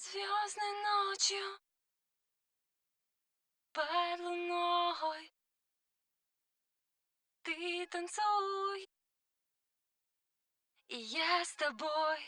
Звездной ночью под луной ты танцуй, и я с тобой.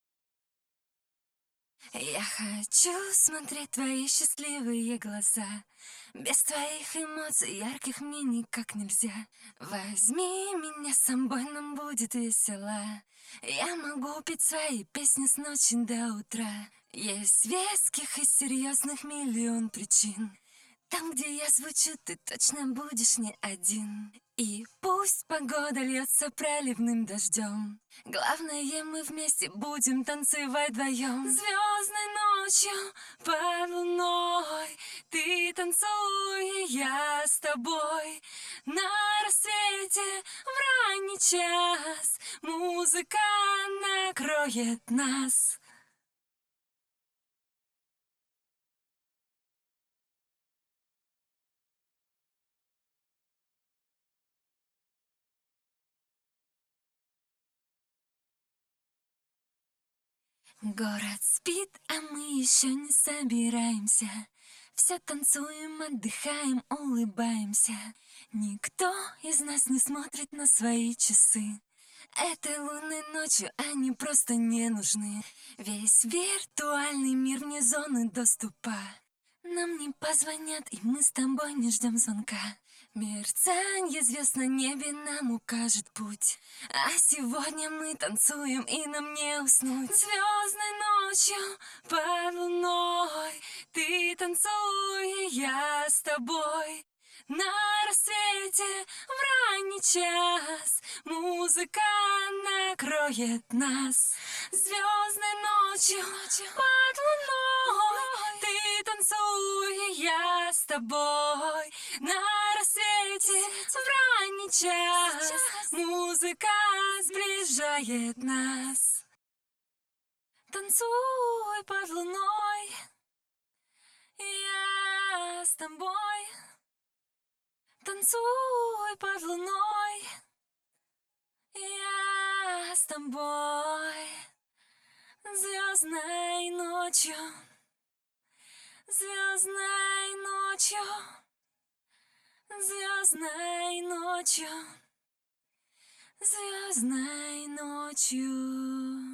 Я хочу смотреть твои счастливые глаза. Без твоих эмоций ярких мне никак нельзя. Возьми меня с собой, нам будет весело. Я могу петь свои песни с ночи до утра. Есть веских и серьезных миллион причин. Там, где я звучу, ты точно будешь не один. И пусть погода льется проливным дождем, главное, мы вместе будем танцевать вдвоем. Звездной ночью под луной ты танцуй, и я с тобой. На рассвете в ранний час музыка накроет нас. Город спит, а мы еще не собираемся. Все танцуем, отдыхаем, улыбаемся. Никто из нас не смотрит на свои часы. Этой лунной ночью они просто не нужны. Весь виртуальный мир вне зоны доступа. Нам не позвонят, и мы с тобой не ждем звонка. Мерцанье звезд на небе нам укажет путь. А сегодня мы танцуем, и нам не уснуть. Звездной ночью под луной ты танцуй, и я с тобой. На рассвете в ранний час музыка накроет нас. Звездной ночью под луной ты танцуй, и я с тобой. На рассвете в ранний час музыка сближает нас. Танцуй под луной, я с тобой. Танцуй под луной, я с тобой. Звездной ночью, звездной ночью, звездной ночью, звездной ночью.